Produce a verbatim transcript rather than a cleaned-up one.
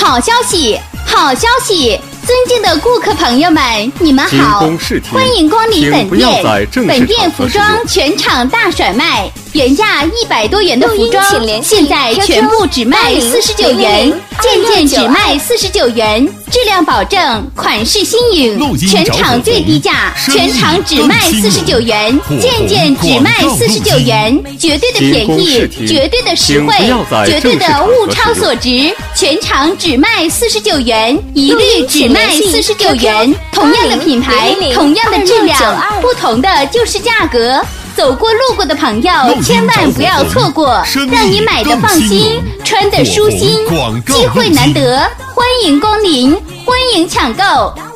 好消息，好消息！尊敬的顾客朋友们，你们好，欢迎光临本店。本店服装全场大甩卖，原价一百多元的服装，现在全部只卖四十九元，件件只卖四十九元，质量保证，款式新颖，全场最低价，全场只卖四十九元，件件只卖四十九元，绝对的便宜，绝对的实惠，绝对的物超所值，全场只卖四十九元，一律只卖四十九元，同样的品牌，同样的质量，不同的就是价格。走过路过的朋友千万不要错过，让你买的放心，穿的舒心，机会难得，欢迎光临，欢迎抢购。